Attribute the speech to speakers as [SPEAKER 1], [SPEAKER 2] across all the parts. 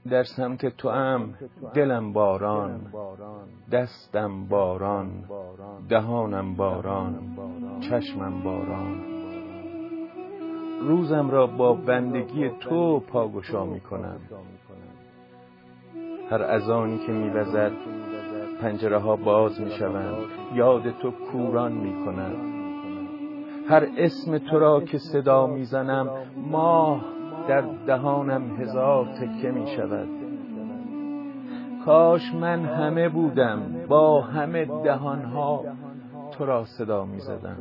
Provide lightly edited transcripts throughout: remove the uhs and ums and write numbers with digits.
[SPEAKER 1] در سمت تو ام دلم باران، دستم باران، دهانم باران، چشمم باران. روزم را با بندگی تو پاگشا می کنم. هر اذانی که می وزد پنجره ها باز می شوند، یاد تو کوران می کند. هر اسم تو را که صدا می زنم ماه در دهانم هزار تکه می شود. کاش من همه بودم با همه دهانها تو را صدا می زدم.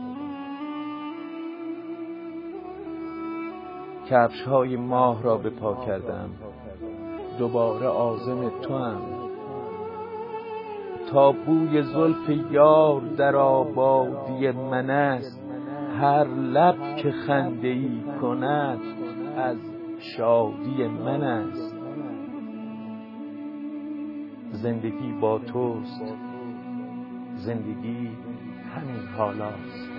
[SPEAKER 1] کفش های ماه را به پا کردم، دوباره عازم تو ام. تا بوی زلف یار در آبادی من است، هر لب که خنده‌ای کند از شادی من است. زندگی با توست، زندگی همین حالاست.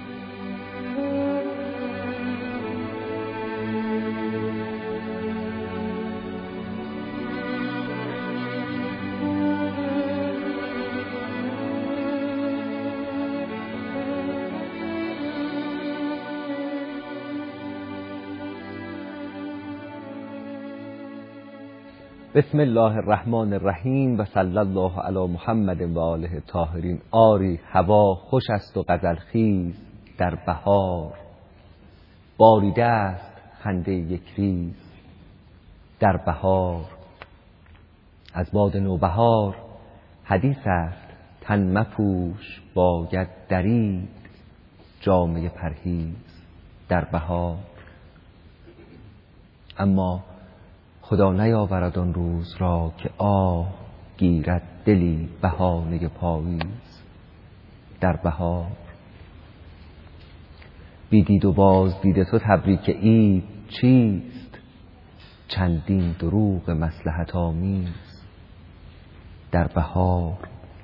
[SPEAKER 2] بسم الله الرحمن الرحیم و صلی الله علی محمد و آله الطاهرین. آری هوا خوش است و غزل خیز در بهار، باریده است خنده یک ریز در بهار. از باد نوبهار حدیث است تن مپوش باید درید جامه پرهیز در بهار. اما خدا نیاورد آن روز را که آه گیرد دلی بهانه پاییز در بهار. بیدید و باز دید تو تبریک عید چیست، چندین دروغ مصلحت آمیز در بهار.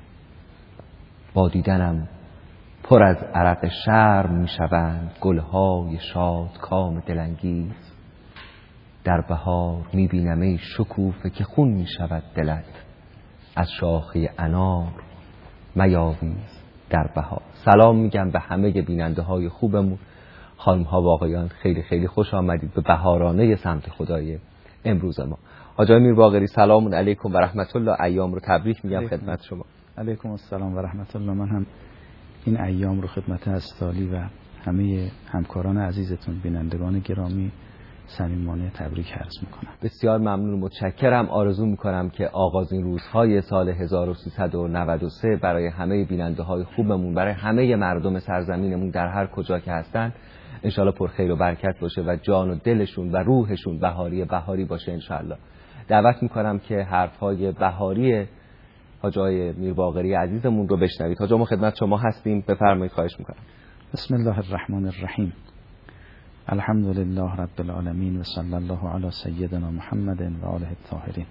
[SPEAKER 2] با دیدنم پر از عرق شرم می شوند گلهای شادکام دلانگیز در بهار. می بینم ای شکوفه که خون می شود دلت، از شاخه انار میاویز در بهار. سلام میگم به همه بیننده های خوبمون، خانم ها و آقایان، خیلی خیلی خوش آمدید به بهارانه سمت خدای امروز ما. حاج آقای میرباقری سلام علیکم و رحمت الله، ایام رو تبریک میگم خدمت شما.
[SPEAKER 3] علیکم السلام و رحمت الله. من هم این ایام رو خدمت اسلالی و همه همکاران عزیزتون بینندگان گرامی صمیمانه تبریک عرض میکنم.
[SPEAKER 2] بسیار ممنون و متشکرم. آرزو میکنم که آغازین روزهای سال 1393 برای همه بیننده های خوبمون، برای همه مردم سرزمینمون در هر کجا که هستن انشالله پر خیر و برکت باشه و جان و دلشون و روحشون بهاری باشه انشالله. دعوت میکنم که حرفهای بهاری حاج آقای میرباقری عزیزمون رو بشنوید. حاج آقا خدمت شما هستیم، بفرمایید. خواهش میکنم.
[SPEAKER 3] بسم الله الرحمن الرحیم. الحمد لله رب العالمین و صلی الله علی سیدنا محمد و آله الطاهرین.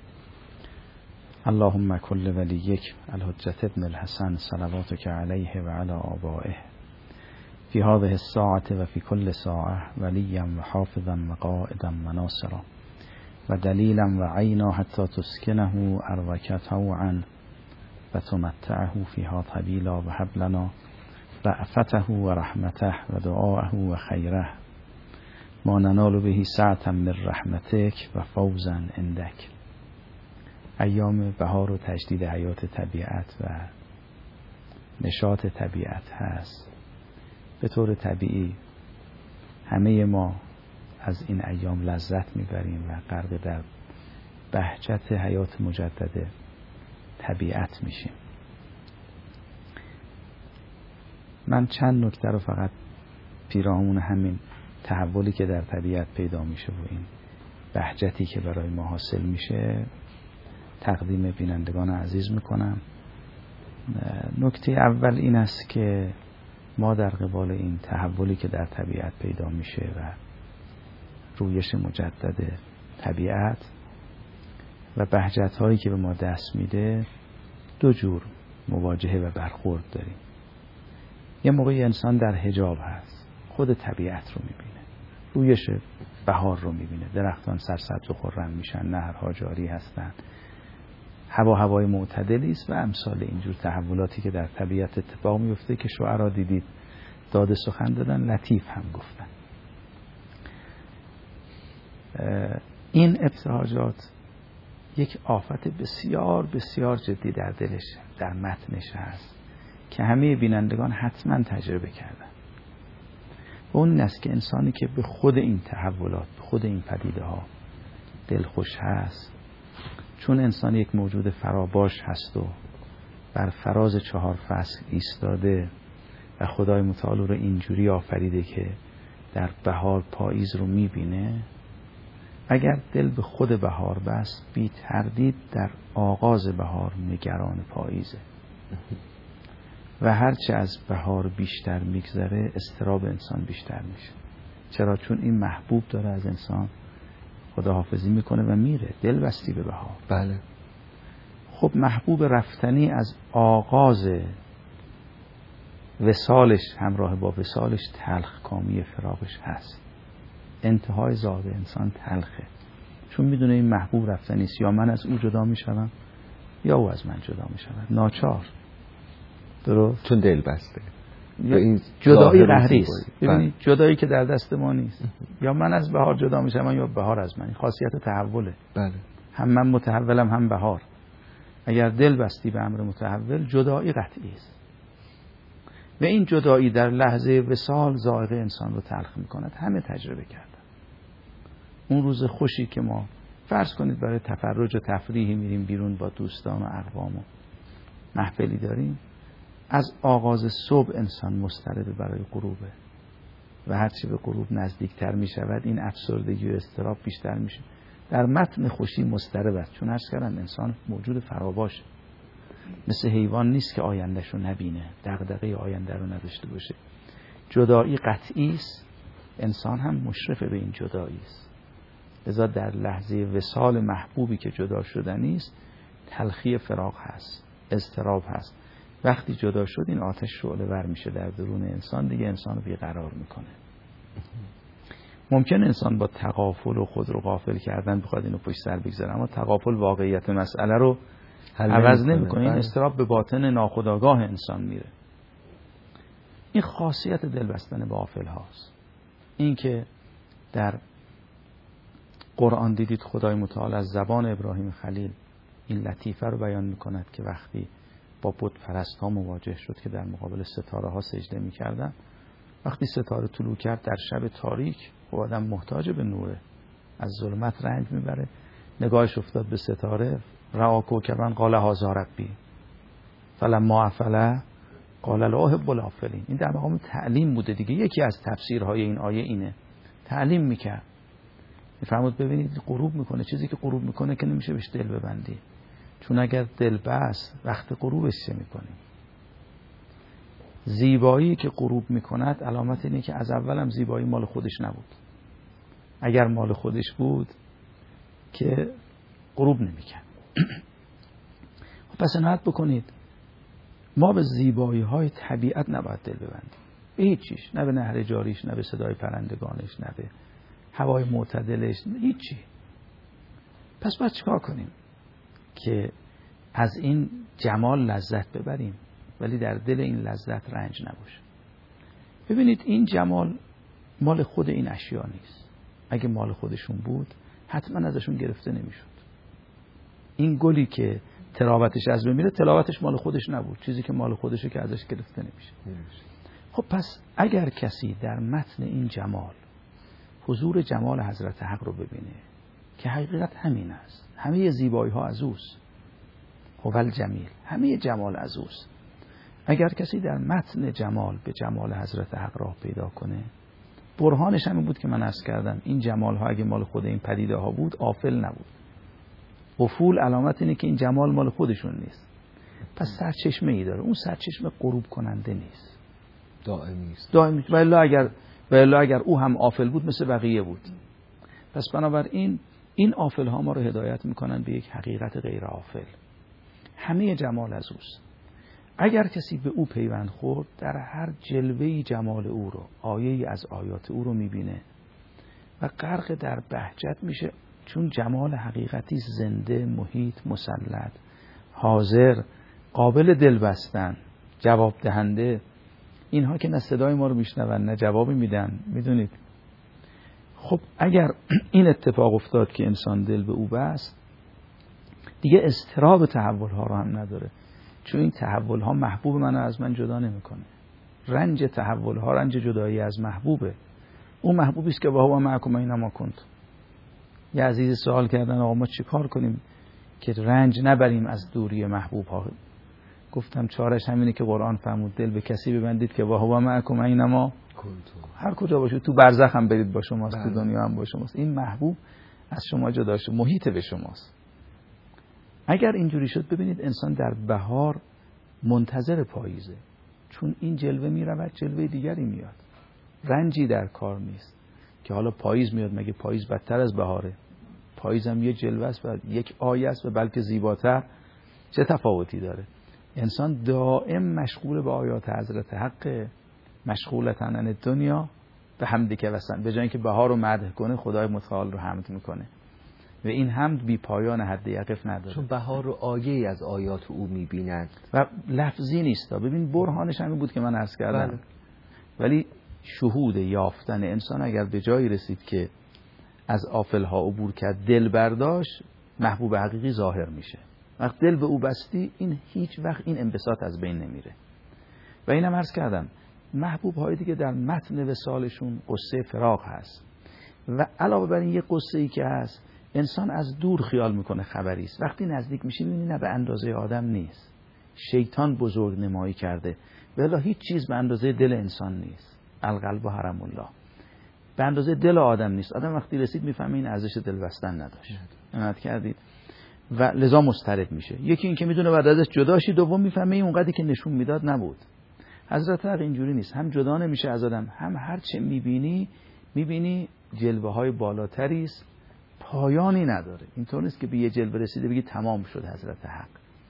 [SPEAKER 3] اللهم کل ولیک الحجة ابن الحسن صلواتک علیه و علی آبائه فی هذه الساعة و فی کل ساعة ولیا و حافظا و قائدا و ناصرا و دلیلا و عینا حتی تسکنه اروک طوعا و تمتعه فیها طویلا و هب لنا رأفته و رحمته و دعاءه و خیره ما ننال به سعة من رحمتک و فوزا عندک. ایام بهار و تجدید حیات طبیعت و نشاط طبیعت هست. به طور طبیعی همه ما از این ایام لذت میبریم و غرق در بهجت حیات مجدد طبیعت میشیم. من چند نکته رو فقط پیرامون همین تحولی که در طبیعت پیدا میشه و این بهجتی که برای ما حاصل میشه تقدیم بینندگان عزیز میکنم. نکته اول این است که ما در قبال این تحولی که در طبیعت پیدا میشه و رویش مجدد طبیعت و بهجت هایی که به ما دست میده دو جور مواجهه و برخورد داریم. یه موقعی انسان در حجاب هست، خود طبیعت رو میبینه، رویش بهار رو میبینه، درختان سرسبز و خرم میشن، نهرها جاری هستن، هوای معتدلی است و امثال اینجور تحولاتی که در طبیعت اتفاق میفته که شعرا دیدید داد سخن دادن، لطیف هم گفتن. این ابتهاجات یک آفت بسیار بسیار جدی در دلش، در متنش هست که همه بینندگان حتما تجربه کردن. اون است که انسانی که به خود این تحولات، به خود این پدیده ها دلخوش هست، چون انسان یک موجود فراباش هست و بر فراز 4 فصل ایستاده و خدای متعال رو اینجوری آفریده که در بهار پاییز رو میبینه، اگر دل به خود بهار بست، بی تردید در آغاز بهار نگران پاییزه و هرچه از بهار بیشتر میگذره اضطراب انسان بیشتر میشه. چرا؟ چون این محبوب داره از انسان خداحافظی میکنه و میره، دل بستی به بهار.
[SPEAKER 2] بله.
[SPEAKER 3] خب محبوب رفتنی از آغاز وصالش، همراه با وصالش تلخ کامی فراقش هست. انتهای زاد انسان تلخه، چون میدونه این محبوب رفتنی است، یا من از او جدا میشم یا او از من جدا میشود، ناچار. درست؟
[SPEAKER 2] چون دل بسته.
[SPEAKER 3] این جدایی قهری است. ببینید جدایی که در دست ما نیست. یا من از بهار جدا میشم یا بهار از من. این خاصیت تحوله.
[SPEAKER 2] بله.
[SPEAKER 3] هم من متحولم هم بهار. اگر دل بستی به امر متحول، جدایی قطعی است. و این جدایی در لحظه وصال ذائقه انسان رو تلخ میکند. همه تجربه کردن. اون روز خوشی که ما فرض کنید برای تفرج و تفریحی میریم بیرون با دوستان و اقوام و محفلی داریم، از آغاز صبح انسان مضطرب برای غروبه و هرچی به غروب نزدیکتر می شود این افسردگی و اضطراب بیشتر میشه. در متن خوشی مضطرب است، چون عرض کردم انسان موجود فراباشه، مثل حیوان نیست که آیندهش رو نبینه، دغدغه آینده رو نداشته باشه. جدایی قطعی است، انسان هم مشرف به این جدایی است. لذا در لحظه وصال محبوبی که جدا شدنی است، تلخی فراق هست، اضطراب هست. وقتی جدا شد این آتش شعله ور میشه در درون انسان، دیگه انسان رو بیقرار میکنه. ممکن انسان با تغافل و خود رو غافل کردن بخواد اینو پشت سر بگذاره، اما تغافل واقعیت مسئله رو عوض نمیکنه. این اضطراب به باطن ناخودآگاه انسان میره. این خاصیت دل بستن به غافل هاست. این که در قرآن دیدید خدای متعال از زبان ابراهیم خلیل این لطیفه رو بیان میکند که وقتی با بت پرست ها مواجه شد که در مقابل ستاره ها سجده میکردن، وقتی ستاره طلوع کرد در شب تاریک، خب آدم محتاج به نوره، از ظلمت رنج میبره، نگاهش افتاد به ستاره، رأى کوکبا قال هذا ربی فلما افل قال لا احب الافلین. این در مقام تعلیم بوده دیگه. یکی از تفسیرهای این آیه اینه، تعلیم میکرد، میفرمود ببینید غروب میکنه، چیزی که غروب میکنه که نمیشه بهش دل ببندی، چون اگر دل بست وقت غروبش چه میکنیم؟ زیبایی که غروب میکند علامت اینه که از اولم زیبایی مال خودش نبود. اگر مال خودش بود که غروب نمیکرد. پس عنایت بکنید، ما به زیبایی های طبیعت نباید دل ببندیم، به هیچ چیز، نه به نهر جاریش، نه به صدای پرندگانش، نه به هوای معتدلش، هیچی. پس باید چیکار کنیم که از این جمال لذت ببریم ولی در دل این لذت رنج نباشه. ببینید این جمال مال خود این اشیا نیست. اگه مال خودشون بود حتما ازشون گرفته نمیشد. این گلی که تراوتش از بین میره، تراوتش مال خودش نبود، چیزی که مال خودشه که ازش گرفته نمیشه. خب پس اگر کسی در متن این جمال حضور جمال حضرت حق رو ببینه که حقیقت همین است، همه زیبایی ها از اوست، هوال جمیل، همه جمال از اوست. اگر کسی در متن جمال به جمال حضرت حق راه پیدا کنه، برهانش همین بود که من عرض کردم، این جمال ها اگه مال خود این پدیده ها بود غافل نبود. افول علامت اینه که این جمال مال خودشون نیست. پس سرچشمه ای داره، اون سرچشمه غروب کننده نیست،
[SPEAKER 2] دائمی است.
[SPEAKER 3] دائمی. و الا اگر او هم غافل بود مثل بقیه بود. پس بنابراین این غافل ها ما رو هدایت میکنن به یک حقیقت غیر غافل. همه جمال از اوست. اگر کسی به او پیوند خورد، در هر جلوه‌ای جمال او رو، آیه‌ای از آیات او رو میبینه و غرق در بهجت میشه، چون جمال حقیقتی زنده، محیط، مسلط، حاضر، قابل دل بستن، جواب دهنده. اینها که نه صدای ما رو میشنون نه جوابی میدن. میدونید خب اگر این اتفاق افتاد که انسان دل به او بست، دیگه اضطراب تحول ها رو هم نداره، چون این تحول ها محبوب منو از من جدا نمیکنه. رنج تحول ها رنج جدایی از محبوبه. اون محبوبی است که با هو معکم اینما کنتم. یه عزیزی سوال کردن آقا ما چی کار کنیم که رنج نبریم از دوری محبوب ها؟ گفتم چارش همینه که قرآن فرمود دل به کسی ببندید که با هو معکم اینما کنتم. هر کجا باشید، تو برزخ هم برید با شماست، تو دنیا هم با شماست. این محبوب از شما جدا شده، محیط به شماست. اگر اینجوری شد ببینید انسان در بهار منتظر پاییزه، چون این جلوه میرود جلوه دیگری میاد. رنجی در کار نیست که حالا پاییز میاد، مگه پاییز بدتر از بهاره؟ پاییز هم یه جلوه است و یک آیه است و بلکه زیباتر. چه تفاوتی داره؟ انسان دائم مشغول به آیات حضرت حق، مشغولتن عن دنیا به حمدی که وسن، به جای اینکه بهار رو مدح کنه خدای متعال رو حمد میکنه و این حمد بی پایان حد یقف نداره،
[SPEAKER 2] چون بهار رو آیه‌ای از آیات او میبیند و
[SPEAKER 3] لفظی نیست. ببین برهانش همین بود که من عرض کردم. ولی شهود یافتن انسان اگر به جایی رسید که از آفلها عبور کرد، دل برداشت، محبوب حقیقی ظاهر میشه. وقت دل به او بستی، این هیچ وقت این انبساط از بین نمیره. و اینم عرض کردم محبوب های دیگه در متن وصالشون قصه فراق هست و علاوه بر این یه قصه ای که هست انسان از دور خیال میکنه خبری است، وقتی نزدیک میشه میبینی نه به اندازه آدم نیست. شیطان بزرگ نمایی کرده ولی هیچ چیز به اندازه دل انسان نیست. القلب و حرم الله به اندازه دل آدم نیست. آدم وقتی رسید میفهمه این ارزش دل بستن نداشت. عنایت کردید؟ و لذا مضطرب میشه. یکی این که میدونه بعد ازش جدا شی، دوم میفهمه این اونقدری که نشون میداد نبود. حضرت حق اینجوری نیست، هم جدا نمیشه از آدم، هم هر چه میبینی جلوه های بالاتری است، پایانی نداره. اینطور نیست که به یه جلوه رسیده بگی تمام شد حضرت حق.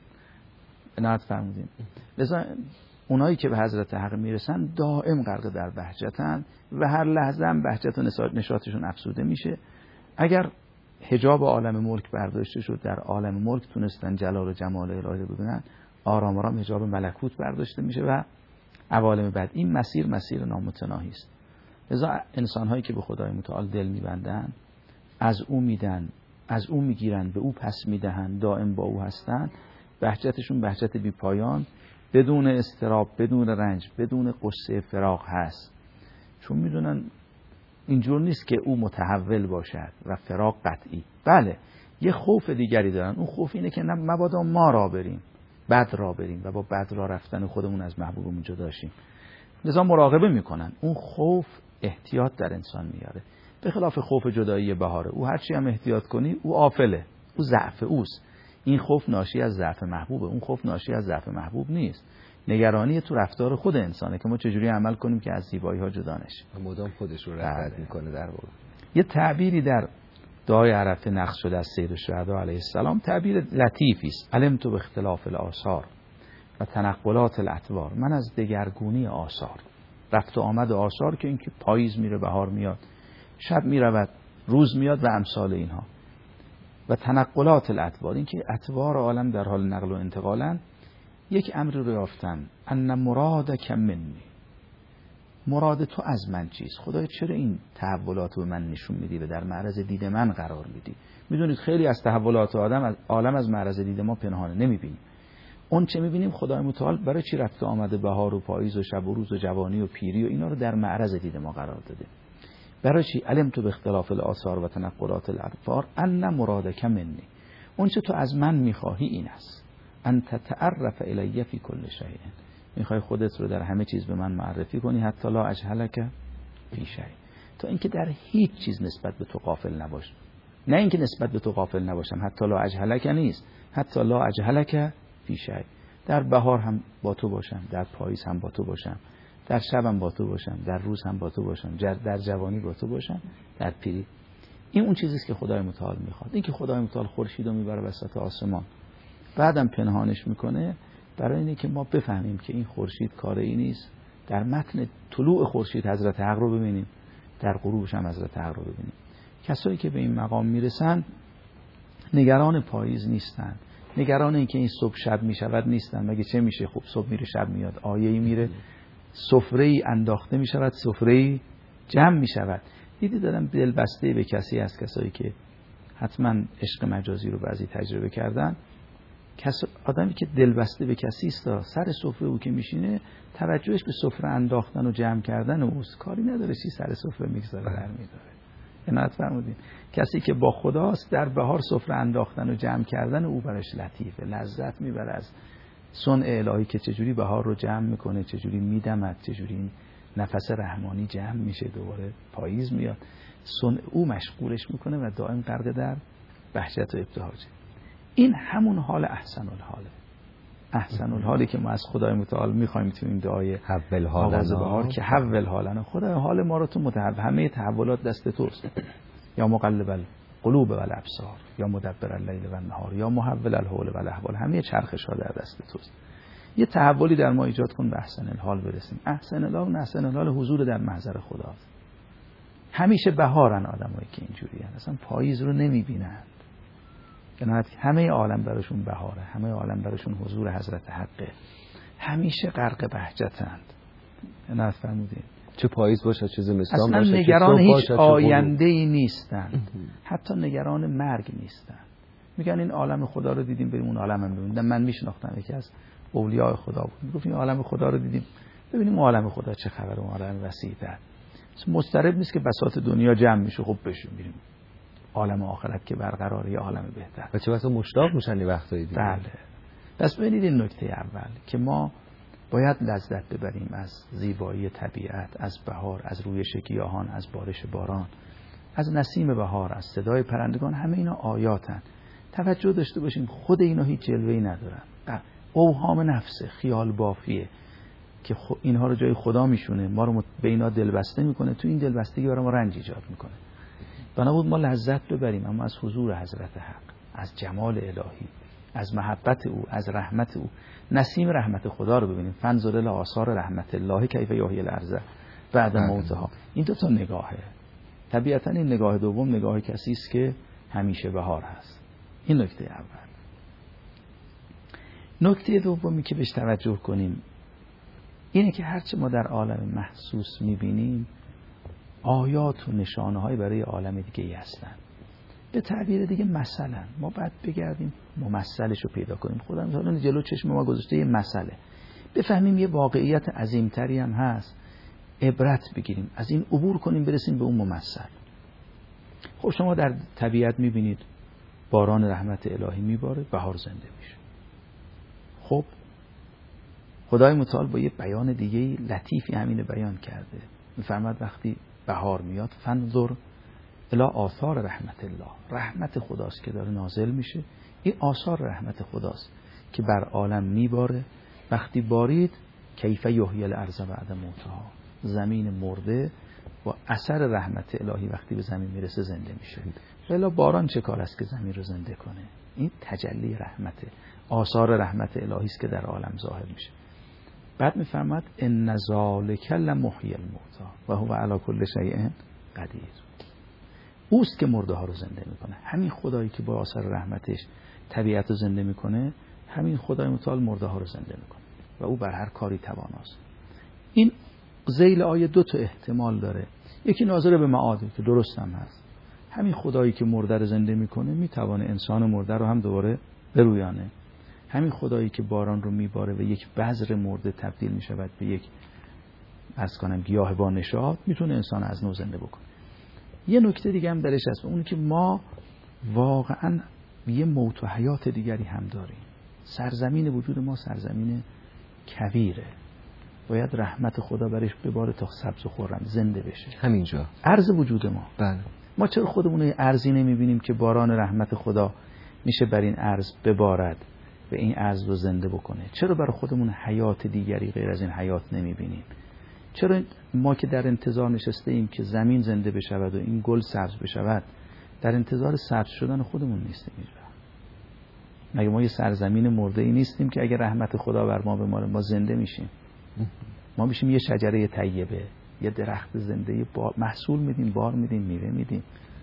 [SPEAKER 3] عنایت فرمودین؟ لذا اونایی که به حضرت حق میرسن دائم غرق در بهجتن و هر لحظه هم بهجت و نشاطشون افزوده میشه. اگر حجاب عالم ملک برداشته شد، در عالم ملک تونستن جلال و جمال الهی رو ببینن، آرام آرام حجاب ملکوت برداشته میشه و عوالم بعد. این مسیر نامتناهی است. لذا انسان هایی که به خدای متعال دل میبندن، از او میدن، از او میگیرن، به او پس میدهن، دائم با او هستن، بهجتشون بهجت بی پایان، بدون اضطراب، بدون رنج، بدون قصه فراق هست. چون میدونن اینجور نیست که او متحول باشد و فراق قطعی. بله یه خوف دیگری دارن. اون خوف اینه که مبادا ما را بریم، بد را بریم و با بد را رفتن خودمون از محبوبمون جدا شیم. لذا مراقبه میکنن. اون خوف احتیاط در انسان میاره، به خلاف خوف جدایی بهاره. او هرچی هم احتیاط کنی او آفله، او ضعف اوست. این خوف ناشی از ضعف محبوبه، اون خوف ناشی از ضعف محبوب نیست. نگرانی تو رفتار خود انسانه که ما چجوری عمل کنیم که از زیبایی ها جدا نشیم.
[SPEAKER 2] مدام خودش رو رد میکنه. در واقع
[SPEAKER 3] یه تعبیری در دعای عرفه نقش شده از سید الشهدا علیه السلام، تعبیر لطیفی است. علمت به اختلاف الآثار و تنقلات الاطوار. من از دگرگونی آثار، رفت و آمد آثار، که اینکه پاییز میره بهار میاد، شب میرود روز میاد و امثال اینها، و تنقلات الاطوار، اینکه اطوار عالم در حال نقل و انتقالن. یک امر رو یافتم، ان مرادک منی، مراد تو از من چیست؟ خدای چرا این تحولات رو من نشون میدی و در معرض دید من قرار میدی؟ میدونید خیلی از تحولات عالم از معرض دید ما پنهانه، نمیبینیم. اون چه میبینیم خدای متعال برای چی رفت آمده بهار و پاییز و شب و روز و جوانی و پیری و اینا رو در معرض دید ما قرار داده؟ برای چی؟ علمت به اختلاف الاثار و تنقلات الاطوار ان مرادک منی، اون چه تو از من میخواهی این است، ان تتعرف الی فی کل شیء، میخوای خودت رو در همه چیز به من معرفی کنی، حتی لا اجهلک فی شیء، تا اینکه در هیچ چیز نسبت به تو غافل نباش. نه اینکه نسبت به تو غافل نباشم، حتی لا اجهلک نیست، حتی لا اجهلک فی شیء، در بهار هم با تو باشم، در پاییز هم با تو باشم، در شب هم با تو باشم، در روز هم با تو باشم، در جوانی با تو باشم، در پیری. این اون چیزیست که خدای متعال میخواد. این که خدای متعال خورشید رو میبره وسط آسمان بعدم پنهانش میکنه، برای اینه که ما بفهمیم که این خورشید کار این نیست. در متن طلوع خورشید حضرت حق رو ببینیم، در غروبش هم حضرت حق رو ببینیم. کسایی که به این مقام میرسن نگران پاییز نیستن، نگران اینکه این صبح شب میشود نیستن. مگه چه میشه؟ خب صبح میره شب میاد، آیه‌ای میره، سفره‌ای انداخته میشود، سفره‌ای جمع میشود. دیدی دارم دل بسته به کسی از کسایی که حتما عشق مجازی رو بعضی تجربه کردن، آدمی که دل بسته به کسی است، سر سفره او که میشینه توجهش به سفره انداختن و جمع کردن اوست، کاری نداره چی سر سفره میگذاره در میداره. عنایت فرمودین. کسی که با خداست در بهار سفره انداختن و جمع کردن او براش لطیفه، لذت میبره از صنع الهی که چجوری بهار رو جمع میکنه، چجوری میدمد، چجوری این نفس رحمانی جمع میشه، دوباره پاییز میاد، صنع او مشغولش میکنه و دائم غرق در بهجت و ابتهاجه. این همون حال احسن الحاله، احسن الحالی که ما از خدای متعال میخوایم تو این دعای
[SPEAKER 2] حول
[SPEAKER 3] آغاز
[SPEAKER 2] حالنا،
[SPEAKER 3] بهار که حول حالنا، خدای حال ما رو تو متحول، همه تحولات دست توست. یا مقلب القلوب و الابصار، یا مدبر اللیل و النهار، یا محول الحول و الاحوال، همه چرخش ها در دست توست. یه تحولی در ما ایجاد کن به احسن الحال برسیم. احسن الحال، احسن الحال حضور در محضر خداست. همیشه بهارن آدمایی که اینجوری هستن، اصلا پاییز رو نمیبینن. همه عالم براشون بهاره، همه عالم براشون حضور حضرت حقه، همیشه غرق بهجتند. عنایت فرمودین.
[SPEAKER 1] چه پاییز باشه چه زمستان
[SPEAKER 3] اصلا
[SPEAKER 1] باشه،
[SPEAKER 3] نگران هیچ آینده‌ای نیستند، حتی نگران مرگ نیستند. میگن این عالم خدا رو دیدیم بریم اون عالم هم ببینیم. من میشناختم یکی از اولیاء خدا بود، میگفت این عالم خدا رو دیدیم ببینیم اون عالم خدا چه خبره، اون عالم وسیع‌تر. مضطرب نیست که بساط دنیا جمع میشه، خب بشیم بریم عالم آخرت که برقراره، یا عالم بهتر.
[SPEAKER 2] بچه واسه مشتاق میشن این وقتایی دیگه.
[SPEAKER 3] بله. پس ببینید این نکته اول که ما باید لذت ببریم از زیبایی طبیعت، از بهار، از رویش گیاهان، از بارش باران، از نسیم بهار، از صدای پرندگان. همه اینا آیاتن. توجه داشته باشیم خود اینا هیچ جلوه‌ای ندارن، اوهام نفسه، خیال بافیه که اینها رو جای خدا میشونه، ما رو به اینا دلبسته میکنه، تو این دلبستگی برای ما رنج ایجاد میکنه. بنابود ما لذت ببریم اما از حضور حضرت حق، از جمال الهی، از محبت او، از رحمت او. نسیم رحمت خدا رو ببینیم. فانظر الی آثار رحمت الله کیف یحیی الارض بعد موتها. این دو تا نگاهه. طبیعتا این نگاه دوم نگاه کسی است که همیشه بهار هست. این نکته اول. نکته دومی که بهش توجه کنیم اینه که هرچه ما در عالم محسوس میبینیم آیات و نشانه‌های برای عالم دیگه‌ای هستن. به تعبیر دیگه مثلا ما باید بگردیم ممثلش رو پیدا کنیم. خدا مثلا جلو چشم ما گذاشته یه مسئله، بفهمیم یه واقعیت عظیمتری هم هست، عبرت بگیریم، از این عبور کنیم برسیم به اون ممثل. خب شما در طبیعت میبینید باران رحمت الهی میباره، بهار زنده میشه. خب خدای متعال با یه بیان دیگه لطیفی همینه بیان کرده. میفرماد وقتی بهار میاد فانظر الی آثار رحمت الله، رحمت خداست که داره نازل میشه، این آثار رحمت خداست که بر عالم میباره. وقتی بارید کیف یحیی الارض بعد موتها، زمین مرده با اثر رحمت الهی وقتی به زمین میرسه زنده میشه. الا باران چه کار است که زمین رو زنده کنه؟ این تجلی رحمت، آثار رحمت الهی است که در عالم ظاهر میشه. بعد میفرماد ان ذالک لمحیی الموتى و هو علی کل شیء قدیر. اوست که مرده ها رو زنده میکنه. همین خدایی که با آثار رحمتش طبیعت رو زنده میکنه، همین خدای متعال مرده ها رو زنده میکنه و او بر هر کاری تواناست. این ذیل آیه دو تا احتمال داره. یکی ناظر به معاده که درست هم هست. همین خدایی که مرده رو زنده میکنه میتوانه انسان مرده رو هم دوباره برویانه. همین خدایی که باران رو میباره و یک بذر مرده تبدیل میشود به یک گیاه با نشاط، میتونه انسان از نو زنده بکنه. یه نکته دیگه هم درش هست، اون که ما واقعا یه موت و حیات دیگری هم داریم. سرزمین وجود ما سرزمین کویره، باید رحمت خدا برش بباره تا سبز و خرم زنده بشه.
[SPEAKER 2] همینجا
[SPEAKER 3] ارض وجود ما.
[SPEAKER 2] بله.
[SPEAKER 3] ما چرا خودمون ارضی نمیبینیم که باران رحمت خدا میشه بر این ارض ببارد و این ارض رو زنده بکنه؟ چرا برای خودمون حیات دیگری غیر از این حیات نمیبینیم؟ چرا ما که در انتظار نشسته ایم که زمین زنده بشود و این گل سبز بشود، در انتظار سبز شدن خودمون نیستیم اینجا؟ مگه ما یه سرزمین مرده ای نیستیم که اگر رحمت خدا بر ما بماره ما زنده میشیم؟ ما میشیم یه شجره طیبه، یه درخت زنده، محصول میدیم، بار میدیم، میوه میدیم.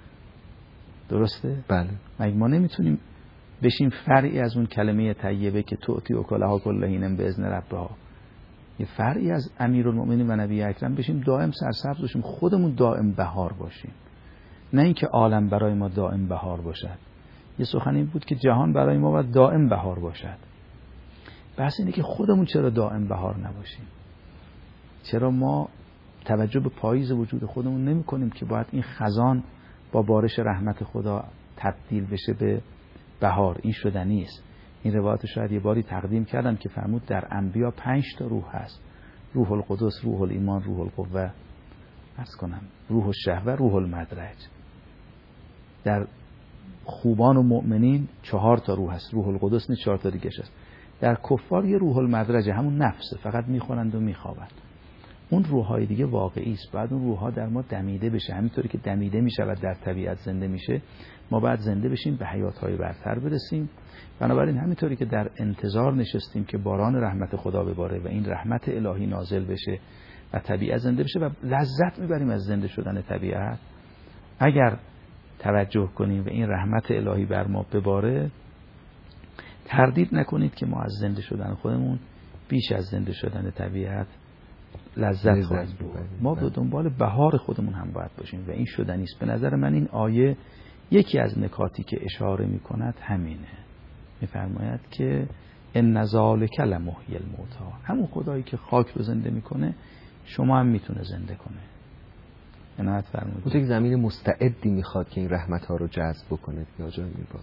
[SPEAKER 3] درسته؟
[SPEAKER 2] بله.
[SPEAKER 3] مگه ما نمیتونیم بشیم فرعی از اون کلمه طیبه که تؤتی اکلها کل حین باذن ربها، یه فرعی از امیرالمؤمنین و نبی اکرم بشیم، دائم سرسبز باشیم، خودمون دائم بهار باشیم، نه اینکه عالم برای ما دائم بهار باشد. یه سخنی بود که جهان برای ما باید دائم بهار باشد. بحث اینه که خودمون چرا دائم بهار نباشیم؟ چرا ما توجه به پاییز وجود خودمون نمی کنیم که باید این خزان با بارش رحمت خدا تبدیل بشه به بهار؟ این شدنی است. این روایت شاید یه باری تقدیم کردم که فرمود در انبیا 5 تا روح هست: روح القدس، روح الایمان، روح القوه، روح الشهوه، روح المدرج. در خوبان و مؤمنین 4 تا روح هست، روح القدس نه 4 تا دیگه هست. در کفار یه روح المدرج، همون نفسه، فقط میخورند و میخوابند. اون روح‌های دیگه واقعی است. بعد اون روح‌ها در ما دمیده بشه، همینطوری که دمیده میشه و در طبیعت زنده میشه، ما باید زنده بشیم، به حیات‌های برتر برسیم. بنابراین همینطوری که در انتظار نشستیم که باران رحمت خدا بباره و این رحمت الهی نازل بشه و طبیعت زنده بشه و لذت میبریم از زنده شدن طبیعت، اگر توجه کنیم و این رحمت الهی بر ما بباره، تردید نکنید که ما از زنده شدن خودمون بیش از زنده شدن طبیعت لذت خواهیم برد. ما به دنبال بهار خودمون هم باید باشیم و این شدنی است. به نظر من این آیه یکی از نکاتی که اشاره می‌کند همینه. می‌فرماید که ان ذالک لمحیی الموتی، همون خدایی که خاک رو زنده میکنه شما هم میتونه زنده کنه. عنایت فرمودید.
[SPEAKER 2] یک زمین مستعدی میخواد که این رحمت‌ها رو جذب بکنه یا جای میباره.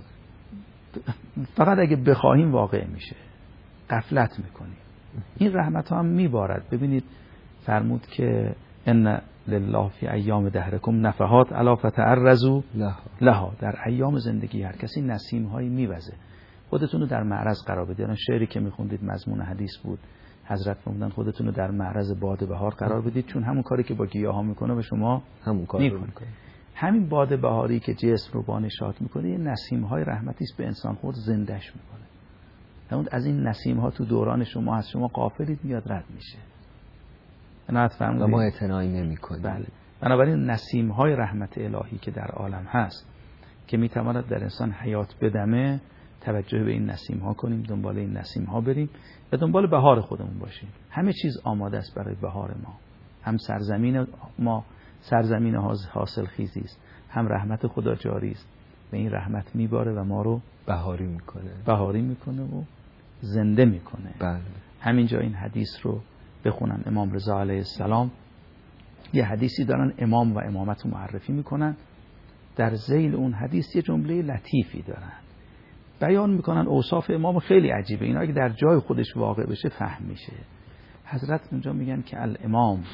[SPEAKER 3] فقط اگه بخواهیم واقع میشه. غفلت میکنیم. این رحمت‌ها هم میبارد. ببینید فرمود که ان لله فی ایام دهرکم نفحات الا فتعرضوا لها. در ایام زندگی هر کسی نسیم‌هایی میوزه. خودتون رو در معرض قرار بدید. الان شعری که میخوندید مضمون حدیث بود. حضرت فرمودن خودتون رو در معرض باد بهار قرار بدید، چون همون کاری که با گیاها میکنه و شما
[SPEAKER 2] همون کار رو میکنه.
[SPEAKER 3] همین باد بهاری که جسم رو بانشات میکنه، یه نسیم‌های رحمتی است به انسان، خود زندهش میکنه. همون از این نسیم‌ها تو دوران شما هست، شما غافلید میاد رد میشه. عنایت فرمودید.
[SPEAKER 2] و ما اعتنایی نمی‌کنیم.
[SPEAKER 3] بله. بنابراین نسیم‌های رحمت الهی که در عالم هست که میتواند در انسان حیات بدمه، توجه به این نسیم‌ها کنیم، دنبال این نسیم‌ها بریم و دنبال بهار خودمون باشیم. همه چیز آماده است برای بهار ما. هم سرزمین ما سرزمین حاصل خیزی است، هم رحمت خدا جاری است و این رحمت میباره و ما رو بهاری میکنه و زنده میکنه.
[SPEAKER 2] بله.
[SPEAKER 3] همینجا این حدیث رو بخونم. امام رضا علیه السلام یه حدیثی دارن، امام و امامت رو معرفی میکنن. در ذیل اون حدیث یه جمله لطیفی دارن، بیان میکنن اوصاف امام خیلی عجیبه. اینا اگه در جای خودش واقع بشه فهم میشه. حضرت اونجا میگن که الامام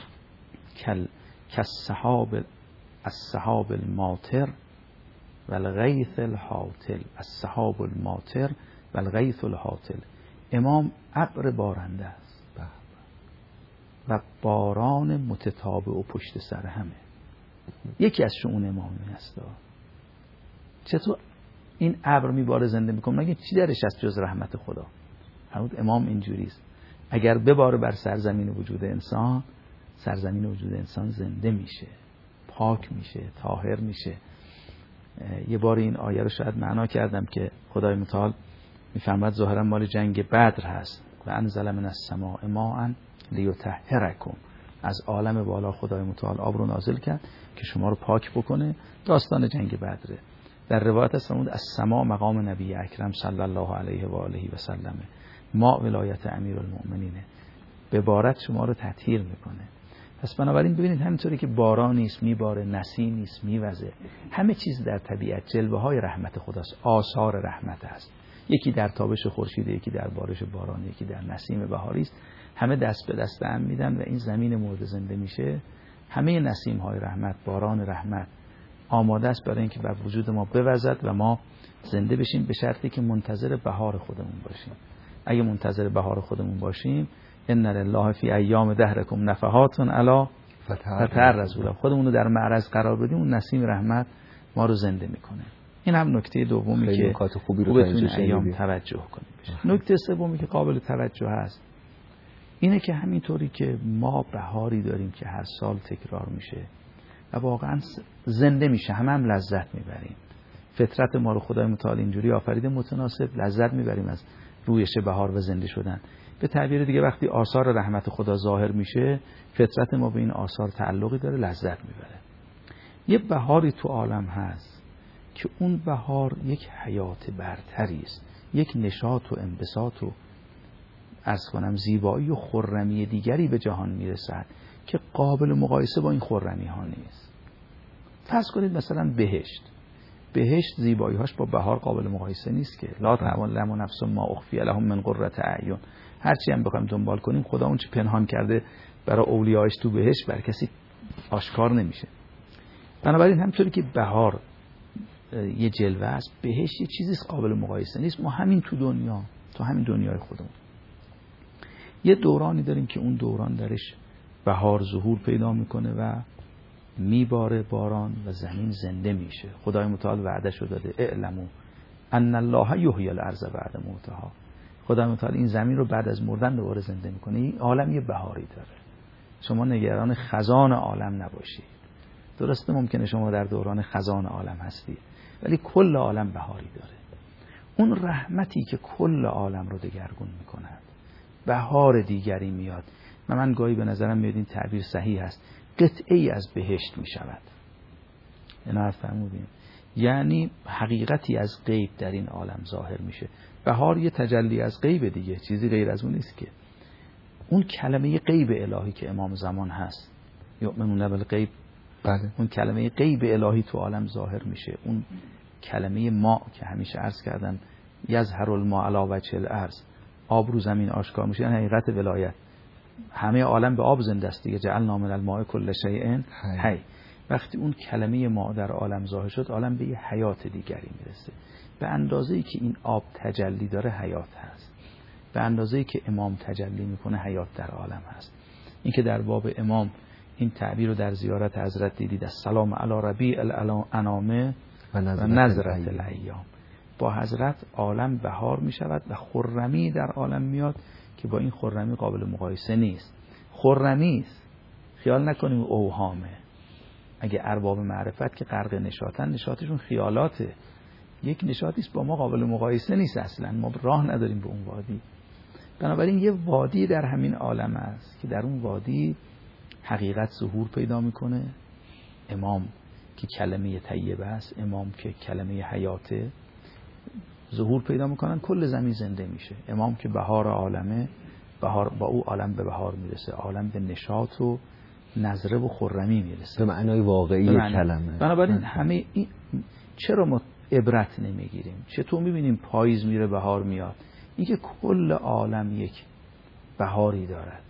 [SPEAKER 3] السحاب الماطر والغیث الحاطل. السحاب الماطر والغیث الحاطل. امام ابر بارنده است و باران متتابع و پشت سر همه. یکی از شؤون امام این است. چطور این ابر میباره زنده میکنه؟ مگه چی درش از جز رحمت خدا؟ فرمود امام اینجوریست. اگر بباره بر سرزمین وجود انسان، سرزمین وجود انسان زنده میشه، پاک میشه، طاهر میشه. یه بار این آیه رو شاید معنا کردم که خدای متعال میفرماد ظاهرا مال جنگ بدر هست و انزل من السماء ماء لیطهرکم. از عالم بالا خدای متعال آب رو نازل کرد که شما رو پاک بکنه. داستان جنگ بدره. در روایت است فرمود السماء مقام نبی اکرم صلی الله علیه و آله و سلم، ما ولایت امیرالمؤمنینه. به بارت شما رو تطهیر میکنه. پس بنابراین ببینید همینطوری که باران نیست میباره، نسیم نیست میوزه، همه چیز در طبیعت جلوه های رحمت خداست، آثار رحمت است. یکی در تابش خورشید، یکی در بارش باران، یکی در نسیم بهاری است. همه دست به دست هم میدن و این زمین مورد زنده میشه. همه نسیم های رحمت، باران رحمت آماده است برای اینکه بر وجود ما بوزد و ما زنده بشیم، به شرطی که منتظر بهار خودمون باشیم. اگه منتظر بهار خودمون باشیم، ان لله فی ایام دهرکم نفحات الا فتعرضوا، خودمون رو در معرض قرار بدیم، اون نسیم رحمت ما رو زنده میکنه. این هم نکته دومی که
[SPEAKER 2] نکات خوبی رو
[SPEAKER 3] بتونیم ایام توجه کنیم. نکته سومی که قابل توجه هست اینه که همینطوری که ما بهاری داریم که هر سال تکرار میشه و واقعا زنده میشه، هم لذت میبریم. فطرت ما رو خدای متعال اینجوری آفریده متناسب، لذت میبریم از رویش بهار و زنده شدن. به تعبیر دیگه وقتی آثار رحمت خدا ظاهر میشه، فطرت ما به این آثار تعلقی داره، لذت میبره. یه بهاری تو عالم هست که اون بهار یک حیات برتری است، یک نشاط و انبساط و عرض کنم زیبایی و خرمی دیگری به جهان میرسد که قابل مقایسه با این خرمی ها نیست. فرض کنید مثلا بهشت زیبایی‌هاش با بهار قابل مقایسه نیست که لا تعلم نفس ما اخفی لهم من قرة اعین. هرچی هم بخوایم دنبال کنیم خدا اون چی پنهان کرده برای اولیاءش تو بهشت بر کسی آشکار نمیشه. بنابراین همونطوری که بهار یه جلوه است، بهشت یه چیزی قابل مقایسه نیست. ما همین تو همین دنیای خودمون یه دورانی داریم که اون دوران درش بهار ظهور پیدا میکنه و میباره باران و زمین زنده میشه. خدای متعال وعده‌شو داده اعلموا ان الله یحیی الارض بعد موتها. خدای متعال این زمین رو بعد از مردن دوباره زنده میکنه. این عالم یه بهاری داره. شما نگران خزان عالم نباشید. درسته ممکنه شما در دوران خزان عالم هستید، ولی کل عالم بهاری داره. اون رحمتی که کل عالم رو دگرگون میکند، بهار دیگری میاد. من گاهی به نظرم میاد این تعبیر صحیح هست، قطعه‌ای از بهشت میشود. اینا فهمیدین؟ یعنی حقیقتی از غیب در این عالم ظاهر میشه. بهار یه تجلی از غیب دیگه، چیزی غیر از اون نیست که. اون کلمه غیب الهی که امام زمان هست، یؤمنون بالغیب،
[SPEAKER 2] بله،
[SPEAKER 3] اون کلمه غیب الهی تو عالم ظاهر میشه. اون کلمه ما که همیشه عرض کردن یظهر الماء علی وجه الارض، آب رو زمین آشکار میشه، یعنی حقیقت ولایت. همه عالم به آب زنده است دیگه، جعلنا من الماء کل شیء حی. وقتی اون کلمه ما در عالم ظاهر شد، عالم به یه حیات دیگری میرسه. به اندازه‌ای که این آب تجلی داره حیات هست، به اندازه‌ای که امام تجلی میکنه حیات در عالم هست. این که در باب امام این تعبیر رو در زیارت حضرت دیدید، السلام علی ربیع الانام و نظرت الایام. با حضرت عالم بهار می شود و خرمی در عالم میاد که با این خرمی قابل مقایسه نیست. خرمی است، خیال نکنیم اوهامه. اگه ارباب معرفت که غرق نشاطن، نشاطشون خیالاته، یک نشاطی است با ما قابل مقایسه نیست اصلا. ما راه نداریم به اون وادی. بنابراین یه وادی در همین عالم است که در اون وادی حقیقت ظهور پیدا میکنه. امام که کلمه طیبه است، امام که کلمه حیاته، ظهور پیدا میکنن، کل زمین زنده میشه. امام که بهار عالمه، بهار با او عالم به بهار میرسه، عالم به نشاط و نظره و خرمی میرسه،
[SPEAKER 2] به معنای واقعی کلمه.
[SPEAKER 3] بنابراین همه این چرا ما عبرت نمیگیریم؟ چطور میبینیم پاییز میره بهار میاد؟ این که کل عالم یک بهاری دارد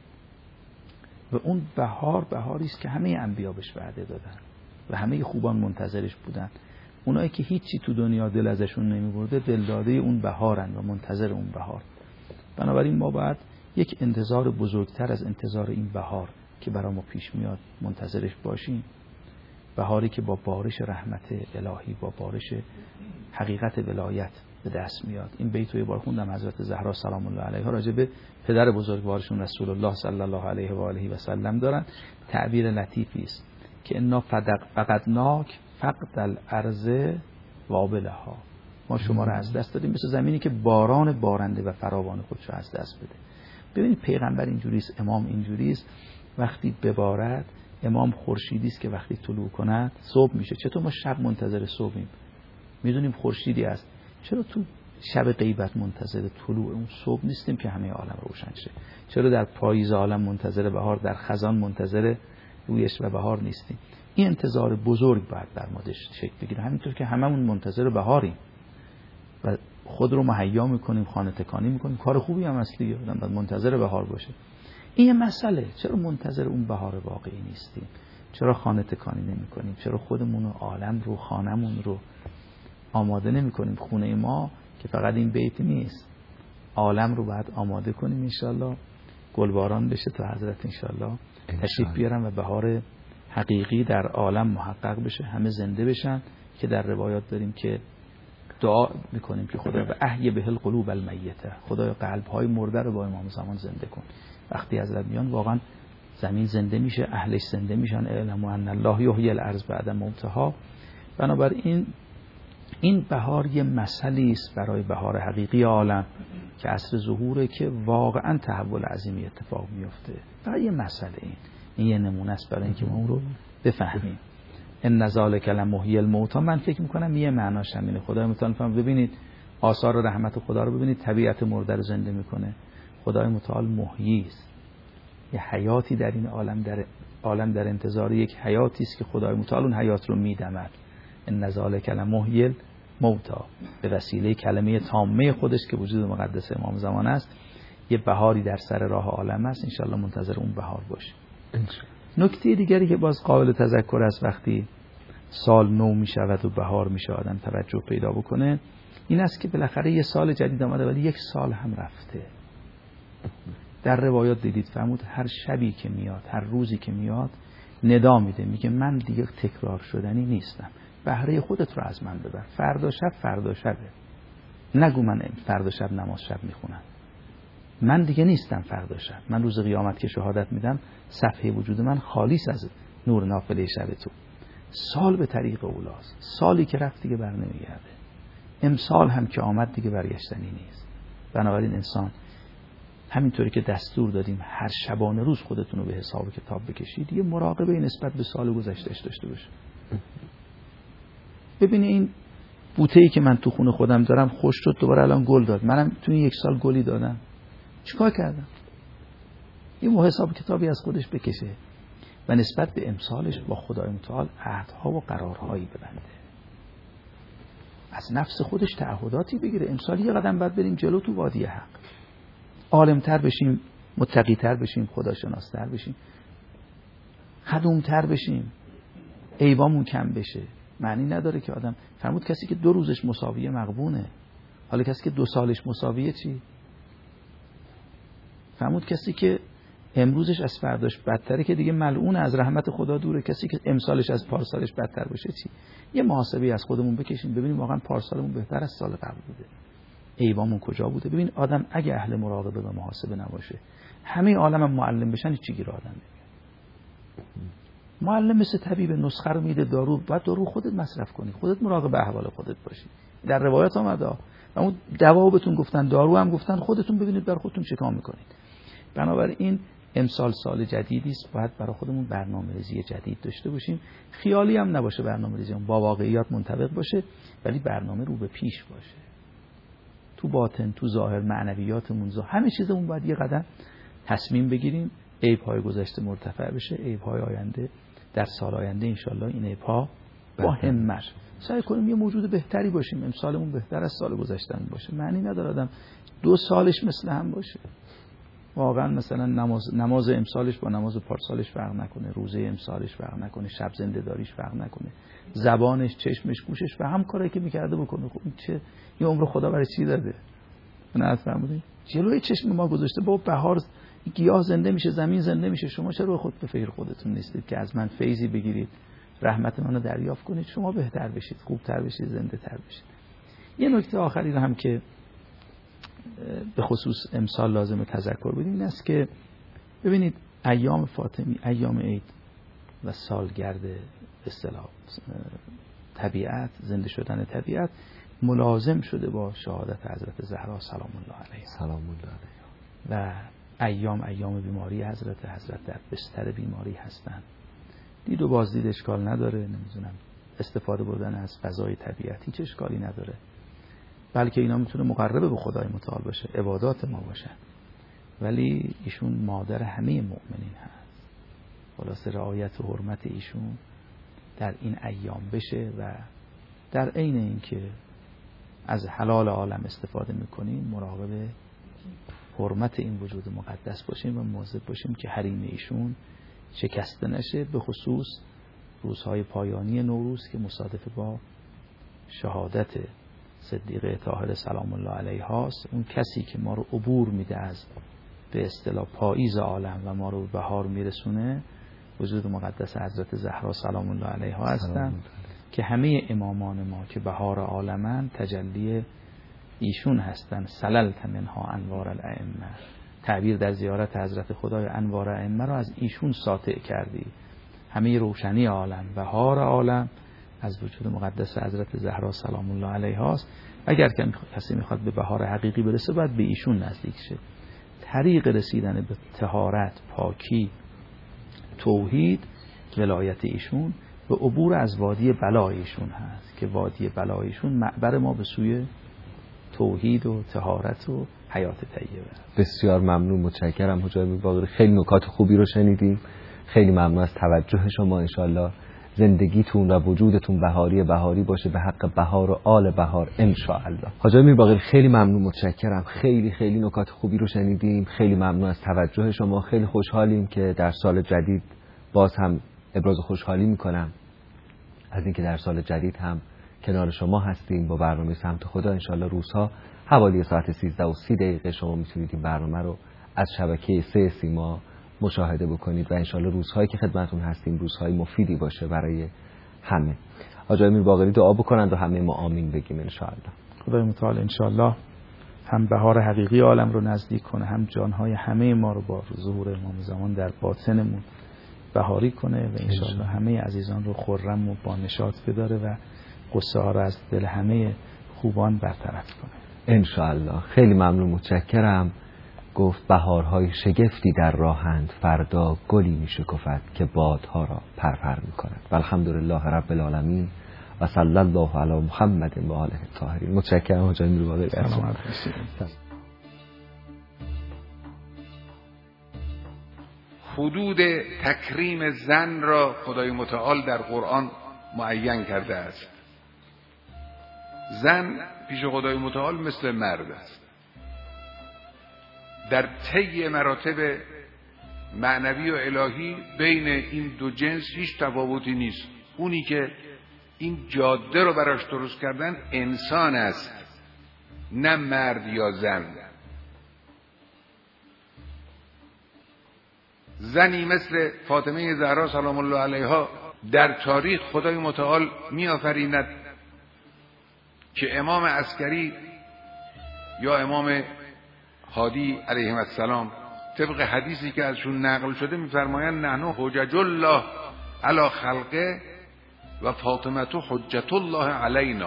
[SPEAKER 3] و اون بهار بهاری است که همه انبیا بهش وعده دادن و همه خوبان منتظرش بودن. اونایی که هیچی تو دنیا دل ازشون نمیبرده، دلداده اون بهارن و منتظر اون بهار. بنابراین ما باید یک انتظار بزرگتر از انتظار این بهار که برای ما پیش میاد منتظرش باشیم. بهاری که با بارش رحمت الهی، با بارش حقیقت ولایت به دست میاد. این بیت رو یه بار خوندم، حضرت زهرا سلام الله علیها راجع به پدر بزرگوارشون رسول الله صلی الله علیه و آله و سلم دارن. تعبیر لطیفی است که انا فقدناک فقد الارض وابلها. ما شما رو از دست دادیم مثل زمینی که باران بارنده و فراوان خودش رو از دست بده. ببینید پیغمبر اینجوریست، امام اینجوریست. وقتی ببارد، امام خورشیدی است که وقتی طلوع کند صبح میشه. چطور ما شب منتظر صبحیم؟ میدونیم خورشیدی است، چرا تو شب غیبت منتظر طلوع اون صبح نیستیم که همه عالم روشن شه؟ چرا در پاییز عالم منتظر بهار، در خزان منتظر رویش و بهار نیستیم؟ این انتظار بزرگ باید در ما شکل بگیره. همینطور که هممون منتظر بهاریم و خود رو مهیا میکنیم، خانه تکانی میکنیم، کار خوبی هم هست دیگه، آدم باید منتظر بهار باشه. این یه مسئله. چرا منتظر اون بهار واقعی نیستیم؟ چرا خانه تکانی نمیکنیم؟ چرا خودمون و عالم رو، خانمون رو آماده نمیکنیم؟ خونه ما که فقط این بیت نیست، عالم رو باید آماده کنیم انشالله، گلباران بشه تا حضرت انشالله تشریف بیارن و بهار حقیقی در عالم محقق بشه، همه زنده بشن. که در روایات داریم که دعا میکنیم که خدا و احی به القلوب المیته، خدایا قلب‌های مرده رو با امام زمان زنده کن. وقتی حضرت میان واقعا زمین زنده میشه، اهلش زنده میشن. اعلموا ان الله یحیی الارض بعد موتها. بنابراین این بهار یه مثلی است برای بهار حقیقی عالم که عصر ظهوره که واقعا تحول عظیمی اتفاق میفته. فقط یه مسئله این یه نمونه است برای اینکه ما اون رو بفهمیم. ان ذالک لمحیی الموتی، من فکر میکنم یه معناش همینه. خدای متعال فهم ببینید آثار رحمت خدا رو ببینید، طبیعت مرده رو زنده میکنه. خدای متعال محیی است، یه حیاتی در این عالم در انتظار یک حیاتی است که خدای متعال اون حیات رو میدمد. ان ذالک لمحیی الموتی، به وسیله کلمه تامه خودش که وجود مقدس امام زمان است یه بهاری در سر راه عالم است. انشالله منتظر اون بهار باشیم. نکته دیگری که باز قابل تذکر است وقتی سال نو می شود و بهار می شود آدم توجه پیدا بکنه، این است که بالاخره یه سال جدید آمده ولی یک سال هم رفته. در روایات دیدید فرمود هر شبی که میاد، هر روزی که میاد ندا میده، میگه من دیگه تکرار شدنی نیستم، بهره خودت رو از من ببر. فردا شبه، نگو من فردا شب نماز شب میخونم، من دیگه نیستم فردا شب. من روز قیامت که شهادت میدم صفحه وجود من خالیس از نور نافله شب تو. سال به طریق اولاست، سالی که رفت دیگه بر نمیگرده، امسال هم که آمد دیگه برگشتنی نیست. بنابراین انسان همینطوری که دستور دادیم هر شبانه روز خودتون رو به حساب کتاب بکشید، یه مراقبه نسبت به سال گذشتهش داشته باشه. ببینید این بوته‌ای که من تو خونه خودم دارم خوش شد، دوباره الان گل داد، منم تو این یک سال گلی دادم، چیکار کردم؟ این حساب کتابی از خودش بکشه و نسبت به امسالش با خدای متعال عهدها و قرارهایی ببنده، از نفس خودش تعهداتی بگیره. امسال یه قدم بعد بریم جلو تو وادی حق، عالم‌تر بشیم، متقی‌تر بشیم، خداشناس‌تر بشیم، خدوم‌تر بشیم، عیبامون کم بشه. معنی نداره که آدم فرمود کسی که 2 روزش مساویه مغبونه، حالا کسی که 2 سالش مساویه چی؟ فرمود کسی که امروزش از فرداش بدتره که دیگه ملعون، از رحمت خدا دوره. کسی که امسالش از پارسالش بدتر باشه چی؟ یه محاسبه از خودمون بکشیم ببینیم واقعا پارسالمون بهتر از سال قبل بوده، عیبامون کجا بوده. ببین آدم اگه اهل مراقبه و محاسبه نباشه، همه عالم معلم بشن، چی گیر آدم میگه؟ معلم مثل طبیب، نسخه رو میده، دارو، بعد دارو خودت مصرف کنی، خودت مراقب احوال خودت باشی. در روایات آمده اون دوا بهتون گفتن، دارو هم گفتن، خودتون ببینید بر خودتون چیکار میکنید. بنابراین امسال سال جدیدی است، باید برای خودمون برنامه‌ریزی جدید داشته باشیم. خیالی هم نباشه برنامه‌ریزی، با واقعیات منطبق باشه، ولی برنامه رو به پیش باشه. تو باطن، تو ظاهر، معنویاتمون، همه چیزمون باید یه قدم تصمیم بگیریم عیب‌های گذشته مرتفع بشه، عیب‌های آینده در سال آینده انشالله این عیب‌ها با همت سعی کنیم یه موجود بهتری باشیم، امسالمون بهتر از سال گذشتهمون باشه. معنی نداره آدم 2 سالش مثل هم باشه. واقعا مثلا نماز امسالش با نماز پارسالش فرق نکنه، روزه امسالش فرق نکنه، شب زنده داریش فرق نکنه، زبانش، چشمش، گوشش و هم کاری که میکرده بکنه. خب این چه یه عمر خدا برای چی داده؟ نه فرمودین جلوی چشم ما گذاشته، با بهار گیاه زنده میشه، زمین زنده میشه، شما چرا خود به فکر خودتون نیستید که از من فیضی بگیرید، رحمت منو دریافت کنید، شما بهتر بشید، خوبتر بشید، زنده تر بشید. یه نکته آخری رو هم که به خصوص امسال لازم تذکر بدیم این است که ببینید ایام فاطمی، ایام عید و سالگرد به اصطلاح طبیعت، زنده شدن طبیعت ملازم شده با شهادت حضرت زهرا سلام الله علیها و ایام بیماری حضرت در بستر بیماری هستند. دید و بازدید اشکال نداره، نمیدونم استفاده بردن از فضای طبیعت هیچ اشکالی نداره، بلکه اینا میتونه مقرب به خدای متعال باشه، عبادات ما باشه. ولی ایشون مادر همه مؤمنین هست، خلاصه رعایت و حرمت ایشون در این ایام بشه و در عین اینکه از حلال عالم استفاده میکنیم مراقب حرمت این وجود مقدس باشیم و مواظب باشیم که حریم ایشون شکسته نشه، به خصوص روزهای پایانی نوروز که مصادف با شهادت صدیقه طاهره سلام الله علیها است. اون کسی که ما رو عبور میده از به اصطلاح پاییز عالم و ما رو به بهار میرسونه وجود مقدس حضرت زهرا سلام الله علیها هستند که همه امامان ما که بهار عالمن تجلی ایشون هستند. سللت منها انوار الائمه، تعبیر در زیارت حضرت خدای انوار ائمه را از ایشون ساطع کردی. همه روشنی عالم، بهار عالم از وجود مقدس حضرت زهرا سلام الله علیها است. اگر کسی میخواد به بهار حقیقی برسه باید به ایشون نزدیک شه. طریق رسیدن به طهارت، پاکی، توحید، ولایت ایشون به عبور از وادی بلایشون هست که وادی بلایشون معبر ما به سوی توحید و طهارت و حیات طیبه.
[SPEAKER 2] بسیار ممنون، متشکرم حاج امیر باقری. خیلی نکات خوبی رو شنیدیم. خیلی ممنون از توجه شما. انشالله زندگیتون و وجودتون بهاری باشه به حق بهار و آل بهار انشاءالله. حاج امیر باقری خیلی ممنون، متشکرم. خیلی نکات خوبی رو شنیدیم. خیلی ممنون از توجه شما. خیلی خوشحالیم که در سال جدید باز هم ابراز خوشحالی میکنم از اینکه در سال جدید هم کنار شما هستیم با برنامه سمت خدا. انشالله روزها حوالی ساعت 13:30 شما میتونید این برنامه رو از شبکه 3 سیما مشاهده بکنید و انشالله روزهایی که خدمتون هستیم روزهای مفیدی باشه برای همه. حاج امیر باقری دعا بکنند و همه ما آمین بگیم انشالله.
[SPEAKER 3] خدای متعال انشالله هم بهار حقیقی عالم رو نزدیک کنه، هم جانهای همه ما رو با ظهور امام زمان در باطنمون بهاری کنه و انشالله همه عزیزان رو خرم و با نشاط بداره و قصه ها رو از دل همه خوبان برطرف کنه
[SPEAKER 2] انشالله. خیلی ممنون، متشکرم. گفت بهارهای شگفتی در راهند، فردا گلی می شکفد که بادها را پرپر می کند. و الحمدلله رب العالمین و صلی الله علی محمد و آله الطاهرین. متشکرم حاج امیر باقری.
[SPEAKER 3] سلامت
[SPEAKER 4] حدود تکریم زن را خدای متعال در قرآن معین کرده است. زن پیش خدای متعال مثل مرد است. در طی مراتب معنوی و الهی بین این دو جنس هیچ تفاوتی نیست. اونی که این جاده رو براش درست کردن انسان است، نه مرد یا زن. زنی مثل فاطمه زهرا سلام الله علیها در تاریخ خدای متعال می آفریند که امام عسکری یا امام هادی علیهم السلام طبق حدیثی که ازشون نقل شده میفرمایند نحن حجج الله علی خلقه و فاطمه حجت الله علینا.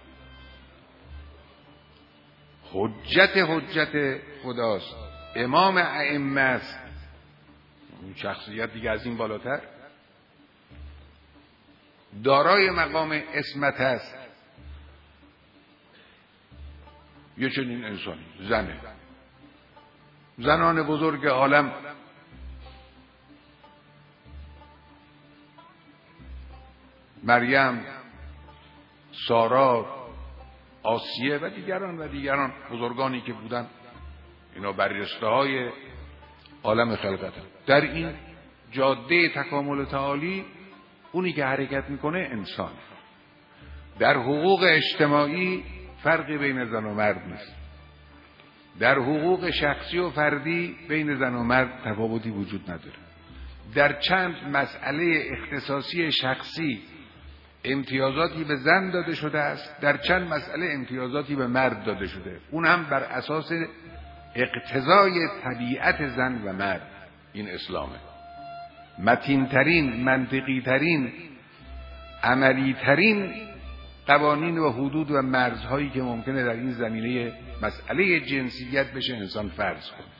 [SPEAKER 4] حجت خداست، امام ائمه است، شخصیت دیگه از این بالاتر، دارای مقام عصمت است. یه چنین انسانی زنه. زنان بزرگ عالم مریم، سارا، آسیه و دیگران بزرگانی که بودن، اینا بررسته های عالم خلقت. در این جاده تکامل تعالی اونی که حرکت میکنه انسان. در حقوق اجتماعی فرقی بین زن و مرد نیست. در حقوق شخصی و فردی بین زن و مرد تفاوتی وجود نداره. در چند مسئله اختصاصی شخصی امتیازاتی به زن داده شده است، در چند مسئله امتیازاتی به مرد داده شده، اون هم بر اساس اقتضای طبیعت زن و مرد. این اسلامه. متین‌ترین، منطقی‌ترین، عملی‌ترین قوانین و حدود و مرزهایی که ممکنه در این زمینه مسئله جنسیت بشه انسان فرض کنه.